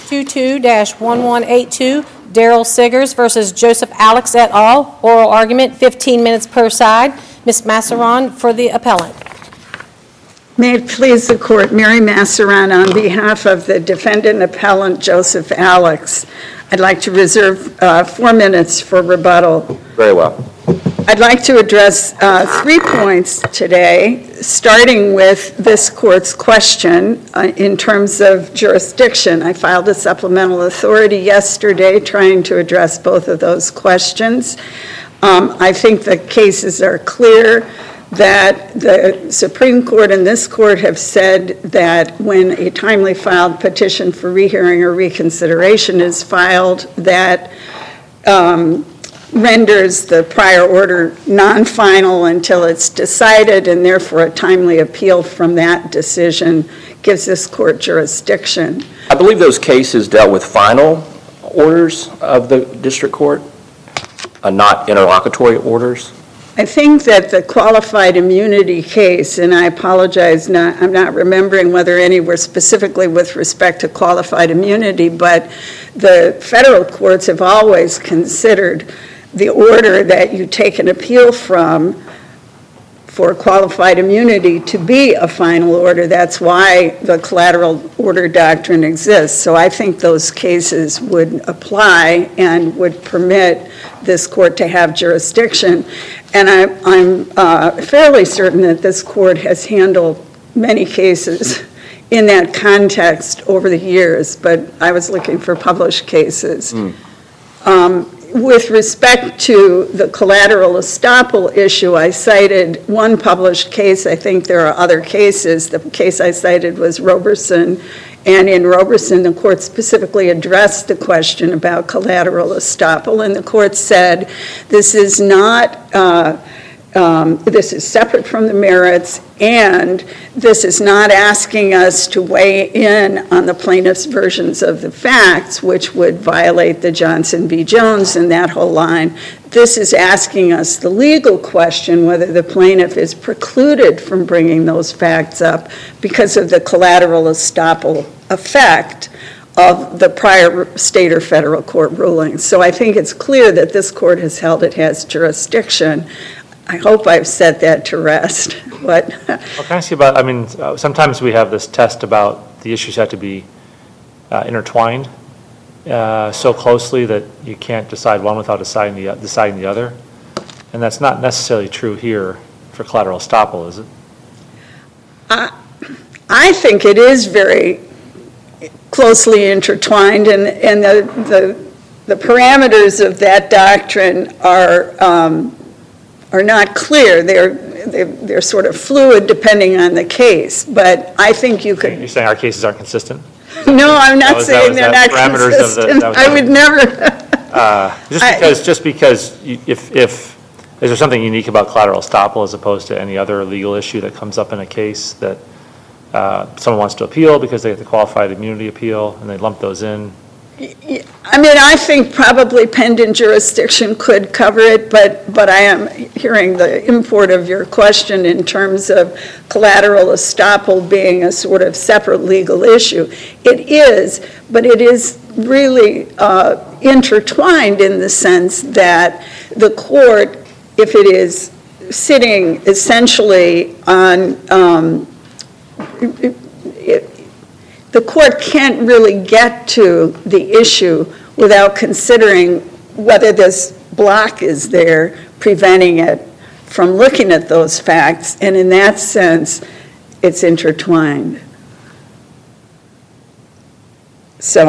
22-1182, Daryl Siggers versus Joseph Alex et al. Oral argument, 15 minutes per side. Ms. Massaron for the appellant. May it please the court, Mary Massaron on behalf of the defendant appellant Joseph Alex. I'd like to reserve 4 minutes for rebuttal. Very well. I'd like to address 3 points today, starting with this court's question in terms of jurisdiction. I filed a supplemental authority yesterday trying to address both of those questions. I think the cases are clear that the Supreme Court and this court have said that when a timely filed petition for rehearing or reconsideration is filed, that renders the prior order non-final until it's decided, and therefore a timely appeal from that decision gives this court jurisdiction. I believe those cases dealt with final orders of the district court, not interlocutory orders. I think that the qualified immunity case, and I apologize, I'm not remembering whether any were specifically with respect to qualified immunity, but the federal courts have always considered the order that you take an appeal from for qualified immunity to be a final order. That's why the collateral order doctrine exists. So I think those cases would apply and would permit this court to have jurisdiction. And I'm fairly certain that this court has handled many cases in that context over the years, but I was looking for published cases. With respect to the collateral estoppel issue, I cited one published case. I think there are other cases. The case I cited was Roberson, and in Roberson, the court specifically addressed the question about collateral estoppel, and the court said this is not, this is separate from the merits, and this is not asking us to weigh in on the plaintiff's versions of the facts, which would violate the Johnson v. Jones and that whole line. This is asking us the legal question whether the plaintiff is precluded from bringing those facts up because of the collateral estoppel effect of the prior state or federal court rulings. So I think it's clear that this court has held it has jurisdiction. I hope I've set that to rest. But well, can I ask you about, sometimes we have this test about the issues have to be intertwined so closely that you can't decide one without deciding the other. And that's not necessarily true here for collateral estoppel, is it? I think it is very closely intertwined, and the parameters of that doctrine are not clear. They're sort of fluid depending on the case, but I think you could... You're saying our cases aren't consistent? No, I'm not saying they're not consistent. I would never... just because if is there something unique about collateral estoppel as opposed to any other legal issue that comes up in a case that someone wants to appeal because they have the qualified immunity appeal and they lump those in? I think probably pendant jurisdiction could cover it, but I am hearing the import of your question in terms of collateral estoppel being a sort of separate legal issue. It is, but it is really intertwined in the sense that the court, if it is sitting essentially on the court can't really get to the issue without considering whether this block is there preventing it from looking at those facts, and in that sense, it's intertwined. So,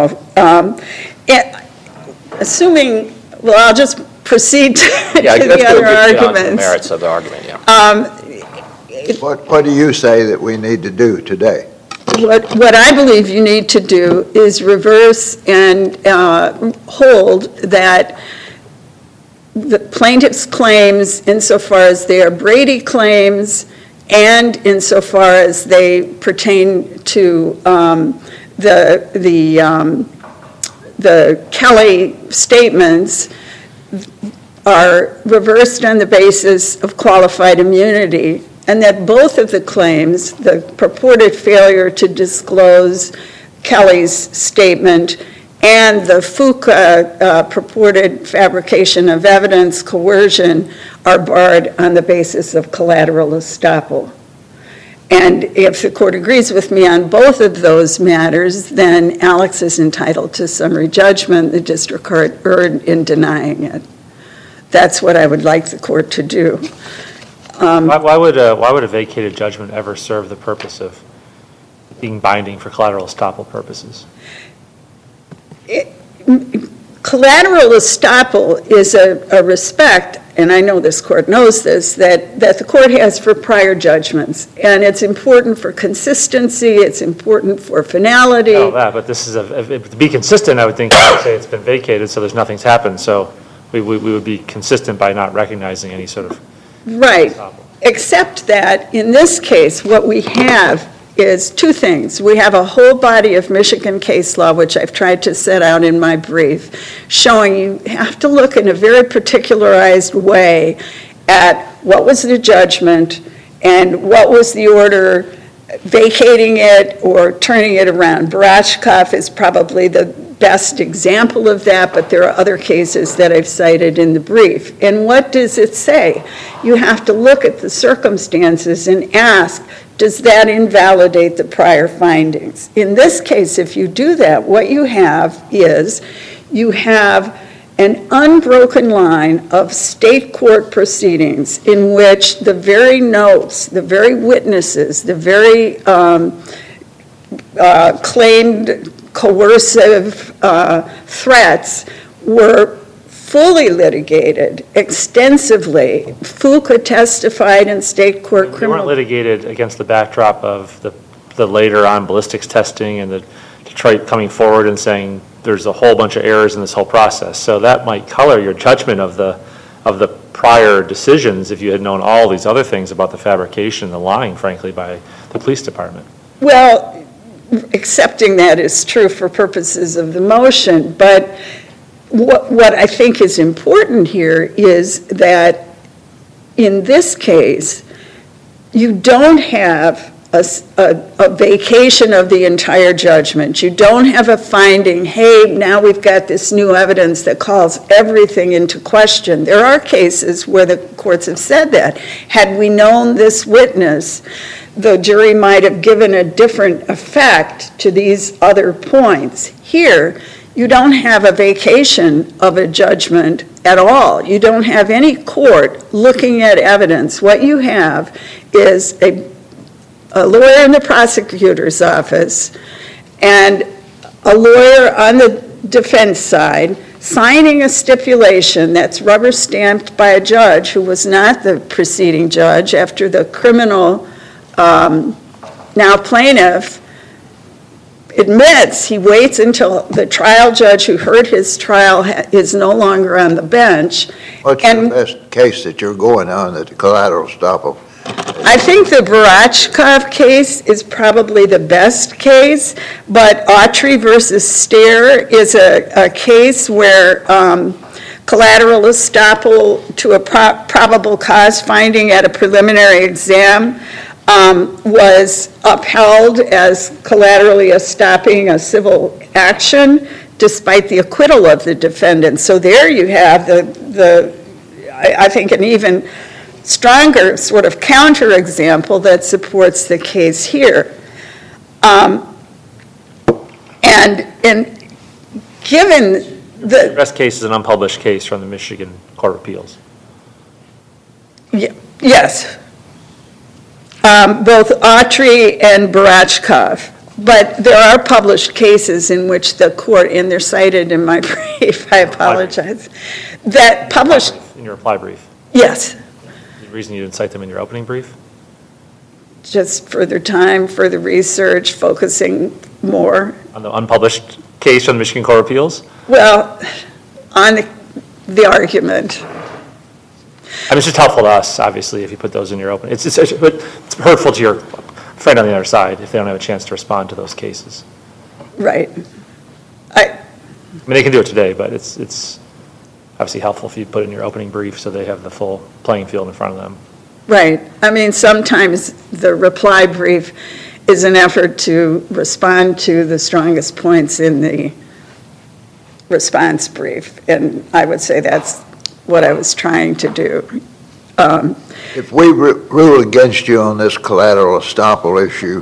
assuming, well, I'll just proceed to the other arguments. The merits of the argument, yeah. What do you say that we need to do today? What I believe you need to do is reverse and hold that the plaintiff's claims, insofar as they are Brady claims and insofar as they pertain to the Kelly statements, are reversed on the basis of qualified immunity, and that both of the claims, the purported failure to disclose Kelly's statement and the FUCA purported fabrication of evidence, coercion, are barred on the basis of collateral estoppel. And if the court agrees with me on both of those matters, then Alex is entitled to summary judgment. The district court erred in denying it. That's what I would like the court to do. Why would a vacated judgment ever serve the purpose of being binding for collateral estoppel purposes? Collateral estoppel is a respect, and I know this court knows this, that the court has for prior judgments. And it's important for consistency, it's important for finality. I know that, but this is to be consistent, I would think, I would say it's been vacated, so there's nothing's happened. So we would be consistent by not recognizing any sort of right. estoppel. Except that in this case, what we have is two things. We have a whole body of Michigan case law, which I've tried to set out in my brief, showing you have to look in a very particularized way at what was the judgment and what was the order vacating it or turning it around. Barashkov is probably the best example of that, but there are other cases that I've cited in the brief. And what does it say? You have to look at the circumstances and ask, does that invalidate the prior findings? In this case, if you do that, what you have is you have an unbroken line of state court proceedings in which the very notes, the very witnesses, the very claimed coercive threats were fully litigated extensively. FUCA testified in state court They criminal. weren't litigated against the backdrop of the later on ballistics testing and the Detroit coming forward and saying there's a whole bunch of errors in this whole process. So that might color your judgment of the prior decisions if you had known all these other things about the fabrication, the lying, frankly, by the police department. Well, accepting that is true for purposes of the motion, but what I think is important here is that in this case, you don't have a vacation of the entire judgment. You don't have a finding, hey, now we've got this new evidence that calls everything into question. There are cases where the courts have said that. Had we known this witness, the jury might have given a different effect to these other points. Here, you don't have a vacation of a judgment at all. You don't have any court looking at evidence. What you have is a lawyer in the prosecutor's office and a lawyer on the defense side signing a stipulation that's rubber stamped by a judge who was not the preceding judge after the criminal, now plaintiff, admits he waits until the trial judge who heard his trial is no longer on the bench. What's the best case that you're going on that the collateral estoppel? I think the Barashkov case is probably the best case, but Autry versus Stair is a case where collateral estoppel to a probable cause finding at a preliminary exam was upheld as collaterally estopping a civil action despite the acquittal of the defendant. So there you have I think an even stronger sort of counterexample that supports the case here. And given The best case is an unpublished case from the Michigan Court of Appeals. Yes. Both Autry and Barashkov. But there are published cases in which the court, and they're cited in my brief, I apologize, that published. In your reply brief. Yes. The reason you didn't cite them in your opening brief? Just further time, further research, focusing more. On the unpublished case from the Michigan Court of Appeals? Well, on the argument. I mean, it's just helpful to us, obviously, if you put those in your opening. It's hurtful to your friend on the other side if they don't have a chance to respond to those cases. Right. I mean, they can do it today, but it's obviously helpful if you put it in your opening brief so they have the full playing field in front of them. Right. I mean, sometimes the reply brief is an effort to respond to the strongest points in the response brief. And I would say that's what I was trying to do. If we rule against you on this collateral estoppel issue,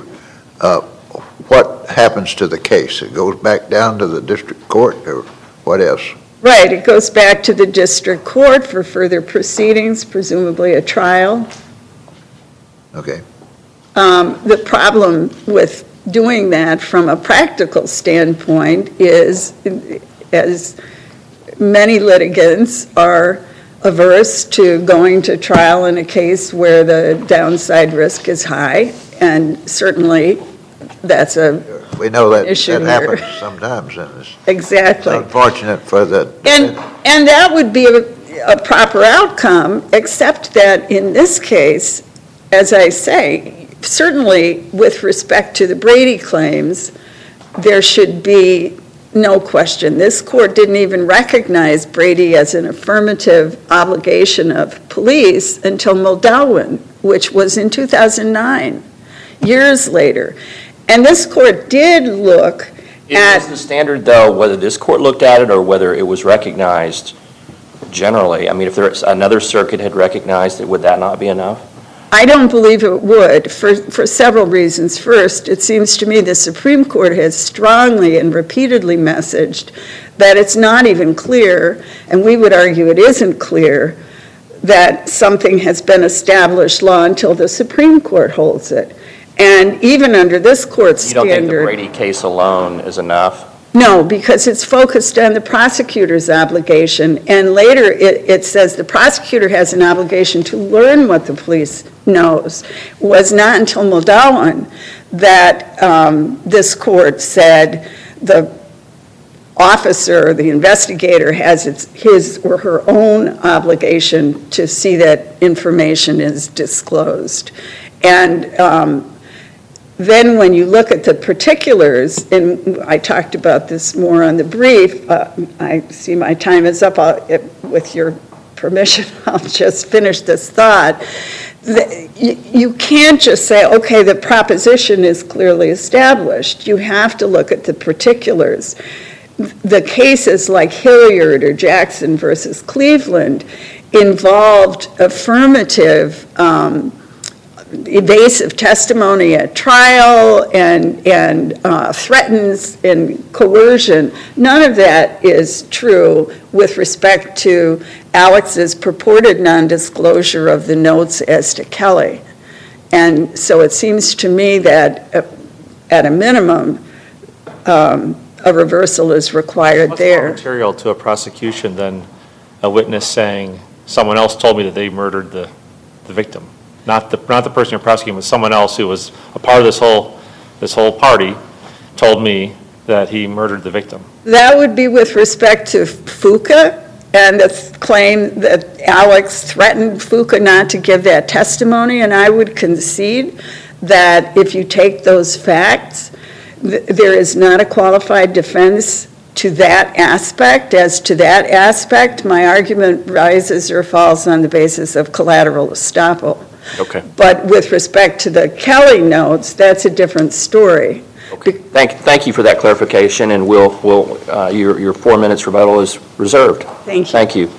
what happens to the case? It goes back down to the district court, or what else? Right, it goes back to the district court for further proceedings, presumably a trial. Okay. The problem with doing that from a practical standpoint is, as many litigants are averse to going to trial in a case where the downside risk is high, and certainly that's We know that issue that here. happens sometimes, and it's exactly. unfortunate for the. And that would be a proper outcome, except that in this case, as I say, certainly with respect to the Brady claims, there should be no question. This court didn't even recognize Brady as an affirmative obligation of police until Muldowen, which was in 2009, years later. And this court did look at... Is the standard, though, whether this court looked at it or whether it was recognized generally? I mean, if there's another circuit had recognized it, would that not be enough? I don't believe it would, for several reasons. First, it seems to me the Supreme Court has strongly and repeatedly messaged that it's not even clear, and we would argue it isn't clear, that something has been established law until the Supreme Court holds it. And even under this court's standard... You don't think the Brady case alone is enough? No, because it's focused on the prosecutor's obligation, and later it says the prosecutor has an obligation to learn what the police knows. It was not until Muldowen that this court said the officer, the investigator, has his or her own obligation to see that information is disclosed. And then when you look at the particulars, and I talked about this more on the brief, I see my time is up. With your permission, I'll just finish this thought. You can't just say, okay, the proposition is clearly established. You have to look at the particulars. The cases like Hilliard or Jackson versus Cleveland involved affirmative evasive testimony at trial and threatens and coercion. None of that is true with respect to Alex's purported nondisclosure of the notes as to Kelly. And so it seems to me that at a minimum, a reversal is required there. What's more material to a prosecution than a witness saying, someone else told me that they murdered the victim? Not the person you're prosecuting, but someone else who was a part of this whole party told me that he murdered the victim. That would be with respect to Fuqua and the claim that Alex threatened Fuqua not to give that testimony, and I would concede that if you take those facts, there is not a qualified defense to that aspect. As to that aspect, my argument rises or falls on the basis of collateral estoppel. Okay. But with respect to the Kelly notes, that's a different story. Okay. Thank you for that clarification, and your 4 minutes rebuttal is reserved. Thank you. Thank you.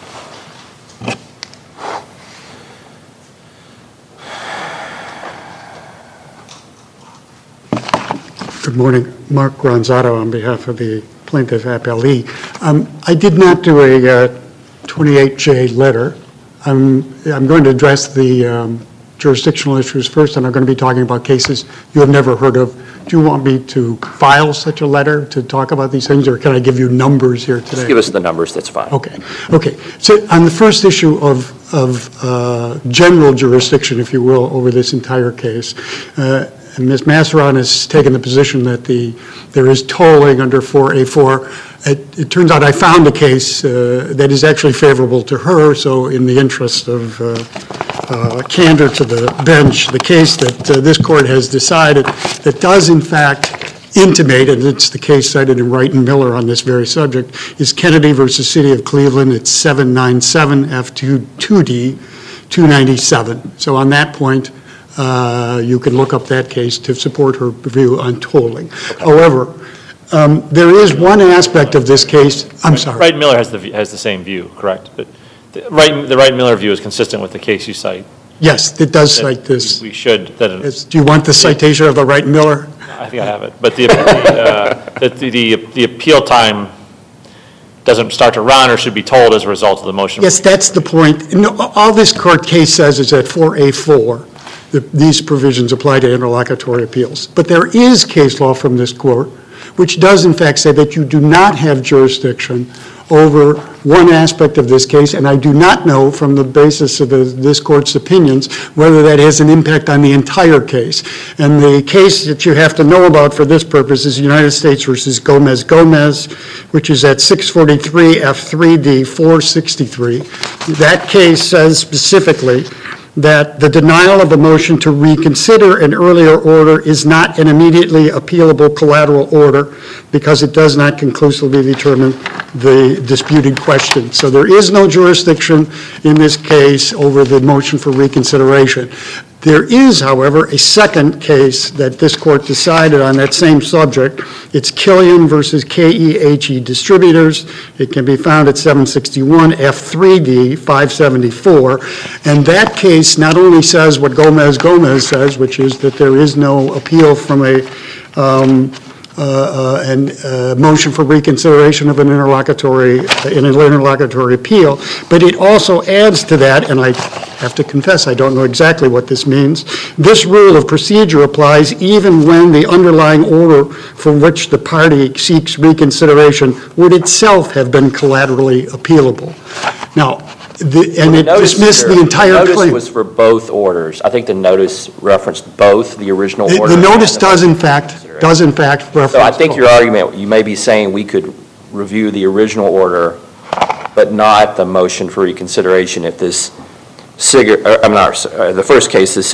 Good morning. Mark Ronzato on behalf of the plaintiff appellee. I did not do a 28J letter. I'm going to address the jurisdictional issues first, and I'm going to be talking about cases you have never heard of. Do you want me to file such a letter to talk about these things, or can I give you numbers here today? Just give us the numbers, that's fine. Okay. So on the first issue of general jurisdiction, if you will, over this entire case, Ms. Masseron has taken the position that there is tolling under 4A4. It turns out I found a case that is actually favorable to her, so in the interest of candor to the bench, the case that this court has decided that does in fact intimate, and it's the case cited in Wright and Miller on this very subject, is Kennedy versus City of Cleveland. It's 797 F2D 297. So on that point, You can look up that case to support her view on tolling. However, there is one aspect of this case, I'm sorry. Wright Miller has the same view, correct? But the Wright Miller view is consistent with the case you cite. Yes, it does cite this. We should. Do you want the citation of the Wright Miller? I think I have it. But the appeal time doesn't start to run or should be told as a result of the motion. Yes, that's the point. No, all this court case says is that 4A4, these provisions apply to interlocutory appeals. But there is case law from this court which does in fact say that you do not have jurisdiction over one aspect of this case, and I do not know from the basis of this court's opinions whether that has an impact on the entire case. And the case that you have to know about for this purpose is United States versus Gomez-Gomez, which is at 643 F3D 463. That case says specifically that the denial of a motion to reconsider an earlier order is not an immediately appealable collateral order because it does not conclusively determine the disputed question. So there is no jurisdiction in this case over the motion for reconsideration. There is, however, a second case that this court decided on that same subject. It's Killian versus KEHE Distributors. It can be found at 761 F3D 574. And that case not only says what Gomez-Gomez says, which is that there is no appeal from a motion for reconsideration of an interlocutory appeal, but it also adds to that, and I have to confess I don't know exactly what this means. This rule of procedure applies even when the underlying order for which the party seeks reconsideration would itself have been collaterally appealable. Now, it dismissed the entire claim. The notice was for both orders. I think the notice referenced both the original order. The notice does in fact reference. So I think your argument, you may be saying we could review the original order, but not the motion for reconsideration if this the first case, the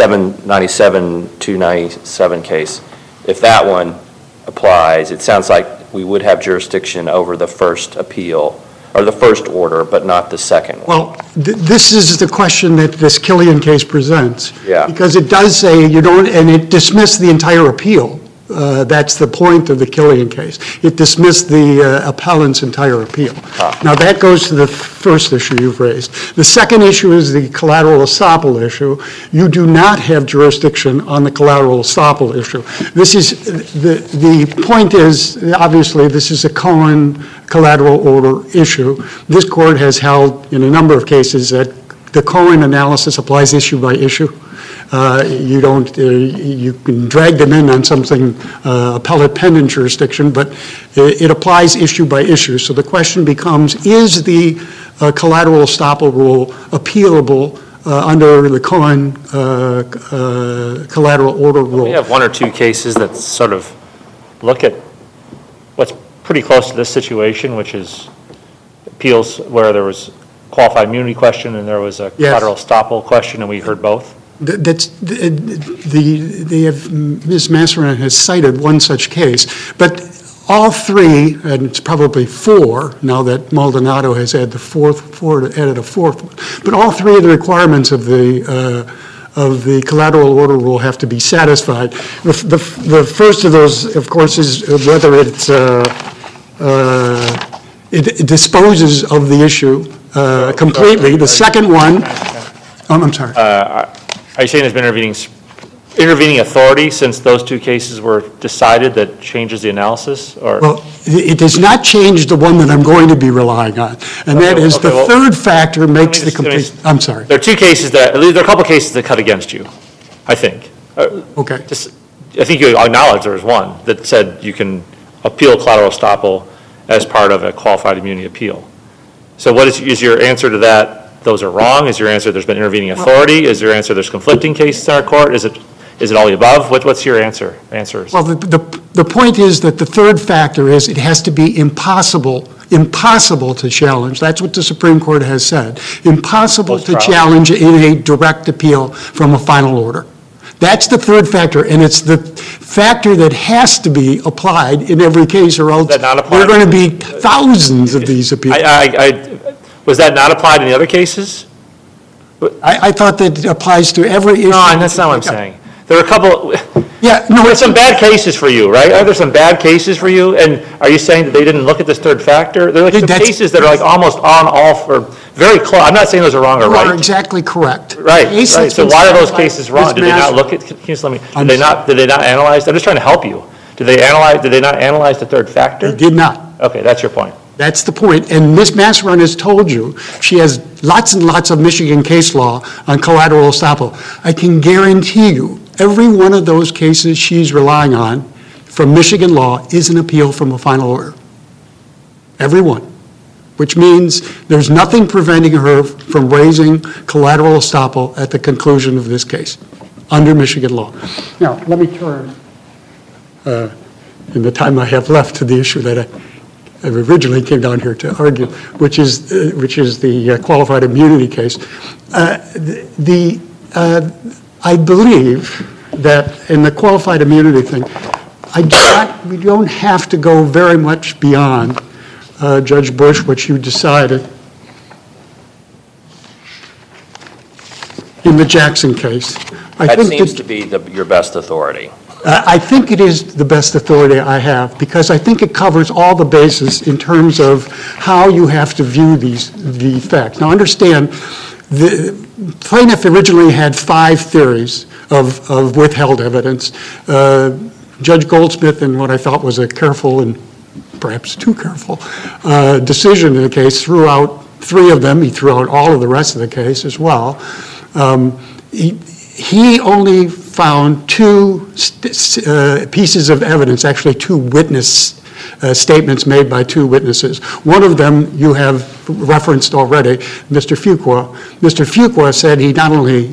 797-297 case, if that one applies, it sounds like we would have jurisdiction over the first appeal, or the first order, but not the second one. Well, this is the question that this Killian case presents. Yeah. Because it does say you don't, and it dismissed the entire appeal. That's the point of the Killian case. It dismissed the appellant's entire appeal. Now, that goes to the first issue you've raised. The second issue is the collateral estoppel issue. You do not have jurisdiction on the collateral estoppel issue. This is, the point is, obviously, this is a Cohen collateral order issue. This court has held in a number of cases that the Cohen analysis applies issue by issue. You can drag them in on something, appellate pendant jurisdiction, but it applies issue by issue. So the question becomes, is the collateral estoppel rule appealable under the Cohen collateral order rule? We have one or two cases that sort of look at what's pretty close to this situation, which is appeals where there was qualified immunity question and there was a collateral estoppel question, and we heard both. Ms. Masseron has cited one such case, but all three, and it's probably four now that Maldonado has added a fourth one, but all three of the requirements of the collateral order rule have to be satisfied. The first of those, of course, is whether it disposes of the issue completely. The second one, I'm sorry. Are you saying there's been intervening authority since those two cases were decided that changes the analysis? Or? Well, it does not change the one that I'm going to be relying on, and that is the third factor makes the complete. I'm sorry. There are two cases there are a couple cases that cut against you, I think. Okay. I think you acknowledge there was one that said you can appeal collateral estoppel as part of a qualified immunity appeal. So what is your answer to that? Those are wrong? Is your answer there's been intervening authority? Is your answer there's conflicting cases in our court? Is it all the above? What's your answers? Well, the point is that the third factor is it has to be impossible to challenge. That's what the Supreme Court has said. Impossible to challenge in a direct appeal from a final order. That's the third factor, and it's the factor that has to be applied in every case, or else there are going to be thousands of these appeals. Was that not applied in the other cases? I thought that it applies to every issue. No, and that's not what I'm saying. There are a couple, Yeah, no, there's it's, some bad cases for you, right? Are there some bad cases for you? And are you saying that they didn't look at this third factor? There are like some That's- cases that are like almost on, off, or very close. I'm not saying those are wrong or you are right. exactly correct. Right, Case right. that's So been why are those cited by cases wrong? Ms. Did they not Massey- look at, can you just let me, I'm did they not analyze, I'm just trying to help you. Did they not analyze the third factor? They did not. Okay, that's your point. That's the point. And Ms. Masseron has told you, she has lots and lots of Michigan case law on collateral estoppel. I can guarantee you, every one of those cases she's relying on from Michigan law is an appeal from a final order. Every one. Which means there's nothing preventing her from raising collateral estoppel at the conclusion of this case, under Michigan law. Now, let me turn, in the time I have left, to the issue that I originally came down here to argue, which is the qualified immunity case. I believe that in the qualified immunity thing, we don't have to go very much beyond, Judge Bush, what you decided in the Jackson case. That seems to be your best authority. I think it is the best authority I have, because I think it covers all the bases in terms of how you have to view the facts. Now, understand, the plaintiff originally had 5 theories of withheld evidence. Judge Goldsmith, in what I thought was a careful and perhaps too careful decision in the case, threw out 3 of them. He threw out all of the rest of the case as well. He only found 2 pieces of evidence, actually 2 witness statements made by 2 witnesses. One of them you have referenced already, Mr. Fuqua. Mr. Fuqua said he not only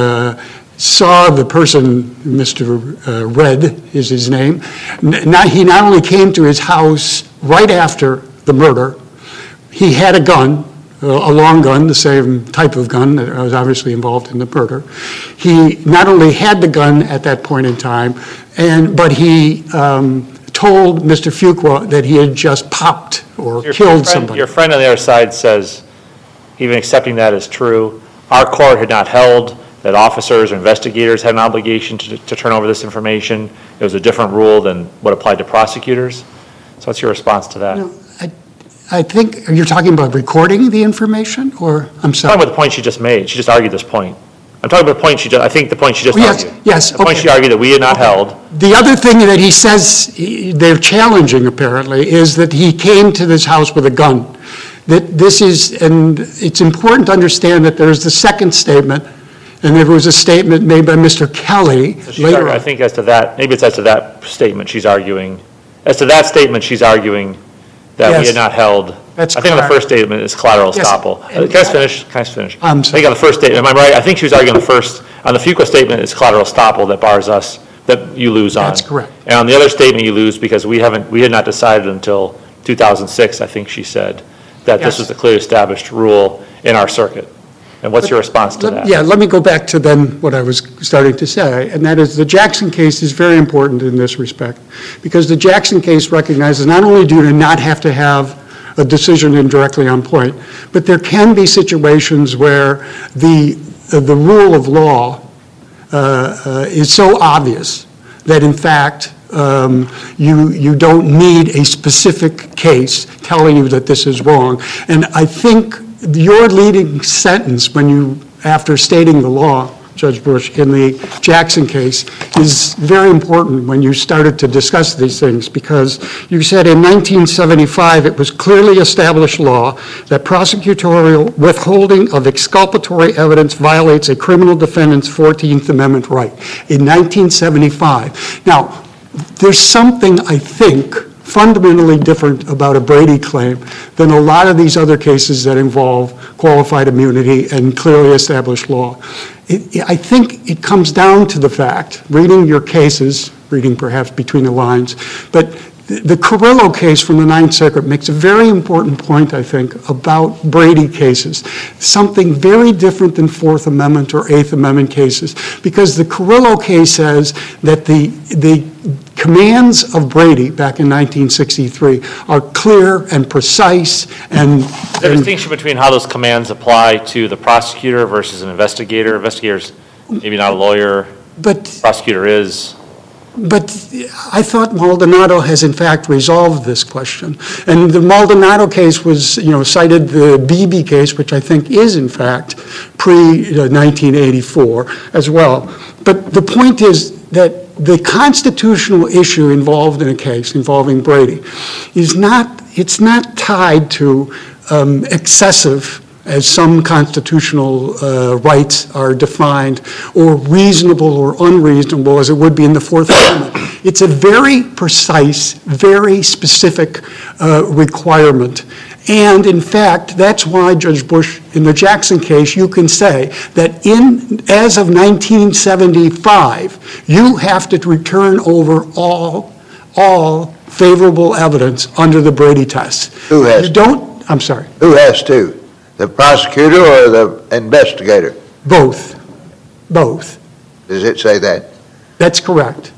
saw the person, Mr. Red is his name, he not only came to his house right after the murder, he had a gun, a long gun, the same type of gun that was obviously involved in the murder. He not only had the gun at that point in time, but he told Mr. Fuqua that he had just popped or killed somebody. Your friend on the other side says, even accepting that as true, our court had not held that officers or investigators had an obligation to turn over this information. It was a different rule than what applied to prosecutors. So what's your response to that? No, I think, you're talking about recording the information, or, I'm I'm sorry? talking about the point she just made. She just argued this point. I'm talking about the point I think the point she just Yes, argued. yes, The point okay. she argued that we had not held. The other thing that he says they're challenging, apparently, is that he came to this house with a gun. That this is, and it's important to understand that there's the second statement, and there was a statement made by Mr. Kelly later I on. think as to that, maybe it's as to that statement she's arguing. As to that statement, she's arguing that we Yes. had not held. That's I think on the correct. first statement is collateral Yes. estoppel. And Can I just finish? Can I just finish? I'm I sorry. think on the first statement, am I right? I think she was arguing on the Fuqua statement, it's collateral estoppel that bars us, that you lose on. That's correct. And on the other statement, you lose because we had not decided until 2006, I think she said, that this Yes. was the clearly established rule in our circuit. And what's your response to that? Yeah, let me go back to then what I was starting to say, and that is the Jackson case is very important in this respect, because the Jackson case recognizes not only do you not have to have a decision indirectly on point, but there can be situations where the rule of law is so obvious that in fact you don't need a specific case telling you that this is wrong. And I think your leading sentence when you, after stating the law, Judge Bush, in the Jackson case is very important when you started to discuss these things, because you said in 1975 it was clearly established law that prosecutorial withholding of exculpatory evidence violates a criminal defendant's 14th Amendment right. In 1975. Now, there's something, I think, fundamentally different about a Brady claim than a lot of these other cases that involve qualified immunity and clearly established law. I think it comes down to the fact, reading your cases, reading perhaps between the lines, but the Carrillo case from the Ninth Circuit makes a very important point, I think, about Brady cases. Something very different than Fourth Amendment or Eighth Amendment cases, because the Carrillo case says that the commands of Brady back in 1963 are clear and precise and... Is there a distinction between how those commands apply to the prosecutor versus an investigator? Investigator's maybe not a lawyer, prosecutor is. But I thought Maldonado has in fact resolved this question. And the Maldonado case was, cited the Beebe case, which I think is in fact pre-1984 as well. But the point is that the constitutional issue involved in a case involving Brady it's not tied to excessive, as some constitutional rights are defined, or reasonable or unreasonable as it would be in the Fourth Amendment. It's a very precise, very specific requirement. And in fact, that's why, Judge Bush, in the Jackson case, you can say that as of 1975, you have to return over all favorable evidence under the Brady test. Who has to? I'm sorry. Who has to? The prosecutor or the investigator? Both. Does it say that? That's correct.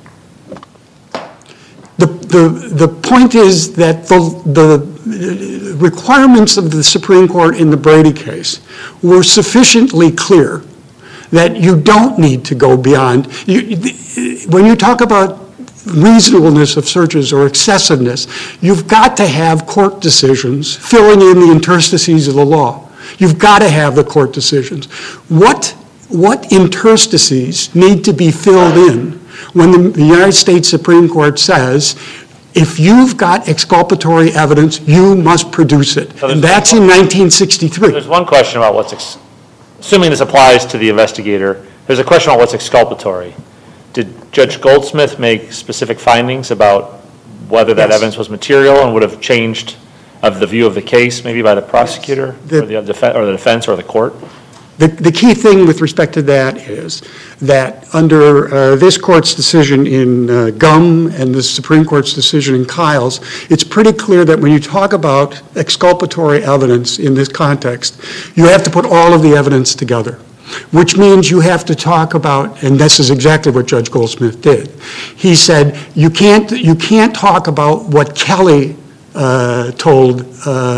The point is that the requirements of the Supreme Court in the Brady case were sufficiently clear that you don't need to go beyond. When you talk about reasonableness of searches or excessiveness, you've got to have court decisions filling in the interstices of the law. You've got to have the court decisions. What interstices need to be filled in when the United States Supreme Court says, if you've got exculpatory evidence, you must produce it? And that's in 1963. There's one question about assuming this applies to the investigator, there's a question about what's exculpatory. Did Judge Goldsmith make specific findings about whether that evidence was material and would have changed of the view of the case, maybe by the prosecutor or the defense or the court? The key thing with respect to that is that under this court's decision in Gum and the Supreme Court's decision in Kiles, it's pretty clear that when you talk about exculpatory evidence in this context, you have to put all of the evidence together, which means you have to talk about, and this is exactly what Judge Goldsmith did. He said, you can't talk about what Kelly told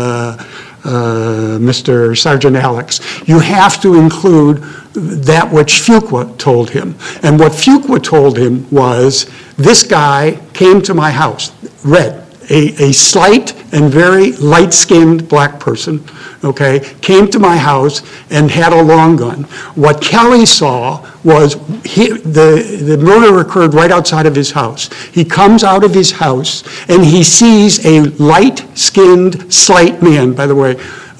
Mr. Sergeant Alex. You have to include that which Fuqua told him. And what Fuqua told him was, this guy came to my house, Red, a slight and very light-skinned black person, okay, came to my house and had a long gun. What Kelly saw was the murder occurred right outside of his house. He comes out of his house and he sees a light-skinned, slight man. By the way,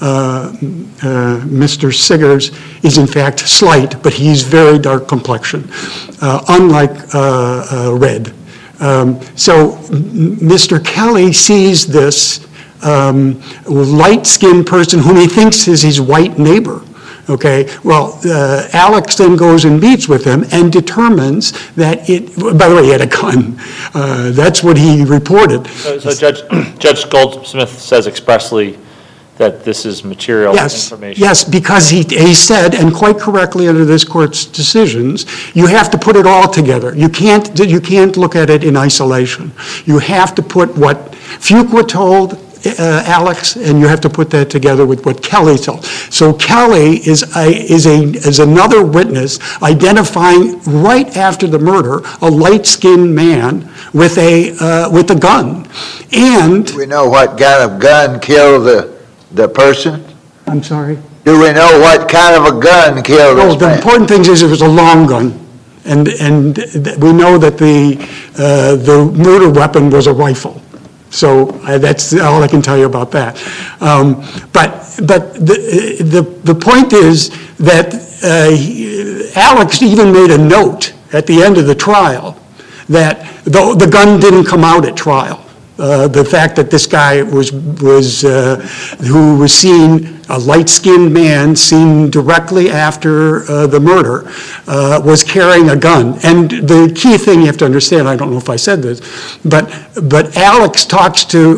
Mr. Siggers is in fact slight, but he's very dark complexion, unlike Red. So Mr. Kelly sees this light-skinned person whom he thinks is his white neighbor. Okay, well, Alex then goes and meets with him and determines that by the way, he had a gun. That's what he reported. So Judge Goldsmith says expressly that this is material information. Yes, because he said, and quite correctly under this court's decisions, you have to put it all together. You can't look at it in isolation. You have to put what Fuqua told Alex, and you have to put that together with what Kelly told. So Kelly is another witness identifying right after the murder a light-skinned man with a gun. And do we know what kind of gun killed the person? I'm sorry? Do we know what kind of a gun killed this man? The important thing is it was a long gun. And we know that the murder weapon was a rifle. So that's all I can tell you about that. But the point is that Alex even made a note at the end of the trial that the gun didn't come out at trial. The fact that this guy who was seen a light-skinned man seen directly after the murder was carrying a gun. And the key thing you have to understand, I don't know if I said this, but Alex talks to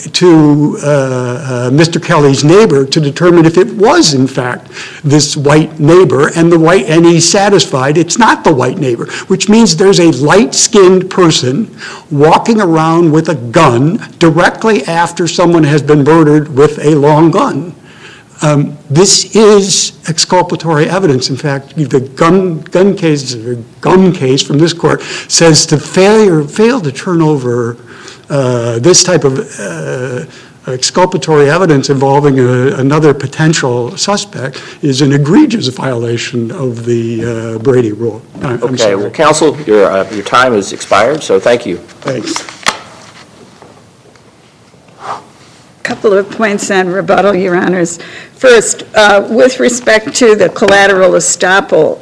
Mr. Kelly's neighbor to determine if it was, in fact, this white neighbor, and he's satisfied it's not the white neighbor, which means there's a light-skinned person walking around with a gun directly after someone has been murdered with a long gun. This is exculpatory evidence. In fact, the gun case from this court says to fail to turn over this type of exculpatory evidence involving another potential suspect is an egregious violation of the Brady rule. Okay, well, counsel, your time has expired, so thank you. Thanks. Couple of points on rebuttal, Your Honors. First, with respect to the collateral estoppel,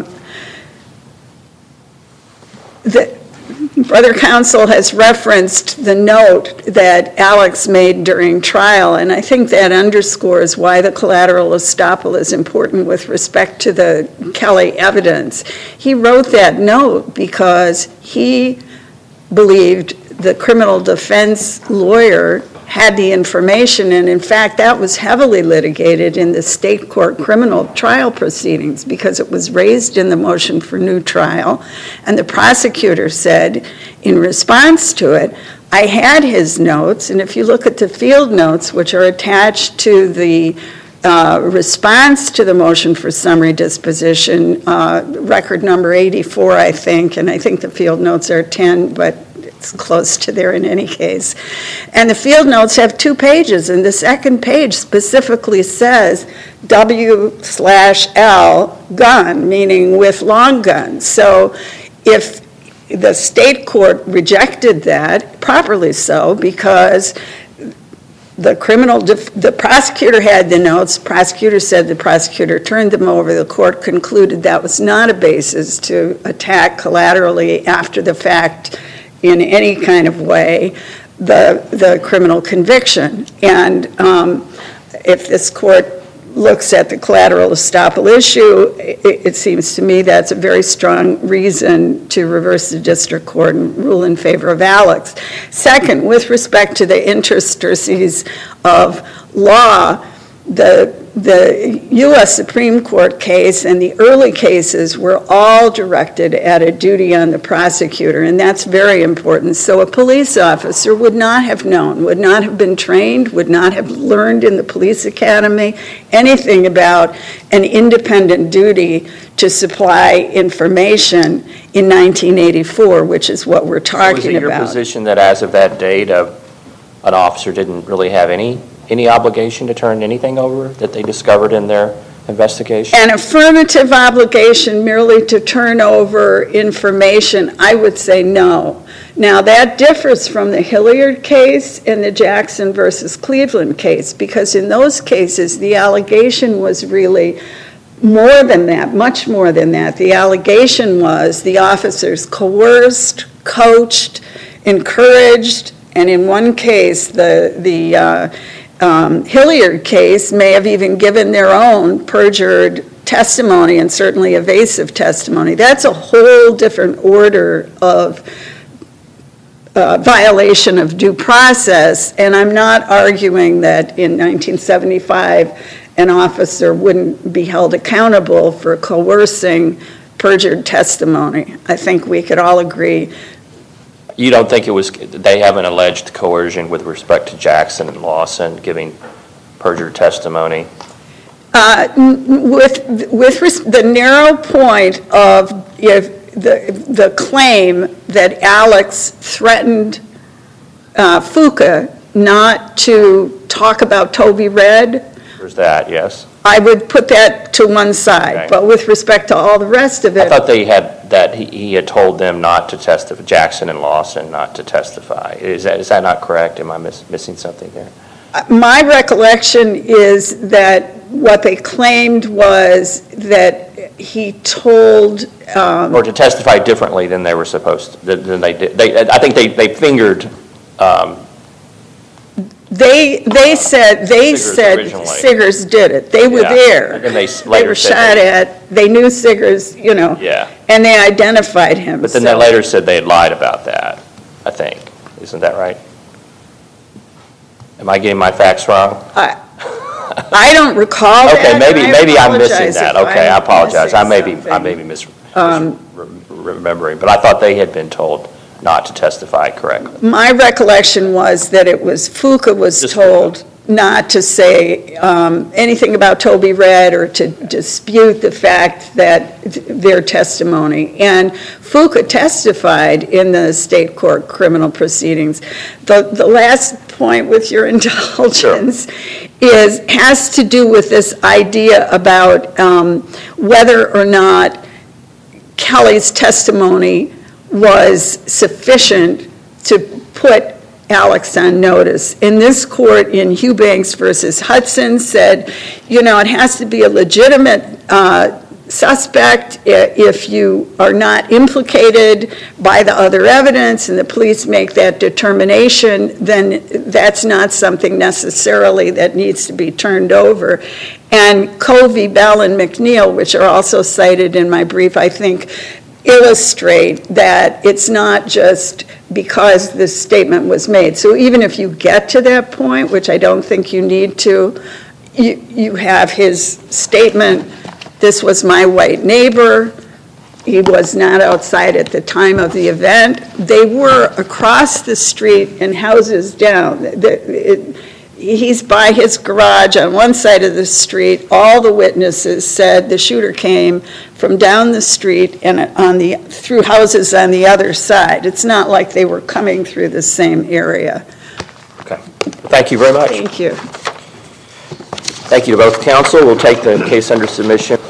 the brother counsel has referenced the note that Alex made during trial, and I think that underscores why the collateral estoppel is important with respect to the Kelly evidence. He wrote that note because he believed the criminal defense lawyer had the information, and in fact that was heavily litigated in the state court criminal trial proceedings because it was raised in the motion for new trial, and the prosecutor said in response to it, I had his notes, and if you look at the field notes which are attached to the response to the motion for summary disposition, record number 84 I think, and I think the field notes are 10, but it's close to there in any case. And the field notes have 2 pages, and the second page specifically says W/L gun, meaning with long guns. So if the state court rejected that, properly so, because the prosecutor had the notes, prosecutor said the prosecutor turned them over, the court concluded that was not a basis to attack collaterally after the fact in any kind of way the criminal conviction. And if this court looks at the collateral estoppel issue, it seems to me that's a very strong reason to reverse the district court and rule in favor of Alex. Second, with respect to the interstices of law, the U.S. Supreme Court case and the early cases were all directed at a duty on the prosecutor, and that's very important. So a police officer would not have known, would not have been trained, would not have learned in the police academy anything about an independent duty to supply information in 1984, which is what we're talking about. Was it your position that as of that date, an officer didn't really have any obligation to turn anything over that they discovered in their investigation? An affirmative obligation merely to turn over information, I would say no. Now that differs from the Hilliard case and the Jackson versus Cleveland case, because in those cases the allegation was really more than that, much more than that. The allegation was the officers coerced, coached, encouraged, and in one case, the Hilliard case may have even given their own perjured testimony and certainly evasive testimony. That's a whole different order of violation of due process, and I'm not arguing that in 1975 an officer wouldn't be held accountable for coercing perjured testimony. I think we could all agree. You don't think they have an alleged coercion with respect to Jackson and Lawson giving perjured testimony? With the narrow point of the claim that Alex threatened Fuqua not to talk about Toby Red. There's that, yes. I would put that to one side, okay. But with respect to all the rest of it. I thought he had told them not to testify, Jackson and Lawson not to testify. Is that not correct? Am I missing something there? My recollection is that what they claimed was that he told... or to testify differently than they were supposed to, than they did. I think they fingered... They said originally. Siggers did it. They were Yeah. there. And then they They later were said shot they- at, they knew Siggers, Yeah. and they identified him. But then so- they later said they had lied about that, I think. Isn't that right? Am I getting my facts wrong? I don't recall that. Okay, and I maybe I'm missing apologize that. if Okay, I I'm apologize. I may missing be something. misremembering, but I thought they had been told not to testify correctly. My recollection was that it was, Fuqua was Just told not to say anything about Toby Red or to dispute the fact that their testimony. And Fuqua testified in the state court criminal proceedings. The last point, with your indulgence, has to do with this idea about whether or not Kelly's testimony was sufficient to put Alex on notice. And this court in Eubanks versus Hudson said, it has to be a legitimate suspect. If you are not implicated by the other evidence and the police make that determination, then that's not something necessarily that needs to be turned over. And Covey, Bell, and McNeil, which are also cited in my brief, I think illustrate that it's not just because this statement was made. So even if you get to that point, which I don't think you need to, you have his statement, this was my white neighbor, he was not outside at the time of the event. They were across the street and houses down. He's by his garage on one side of the street. All the witnesses said the shooter came from down the street and through houses on the other side. It's not like they were coming through the same area. Okay. Thank you very much. Thank you. Thank you to both counsel. We'll take the case under submission.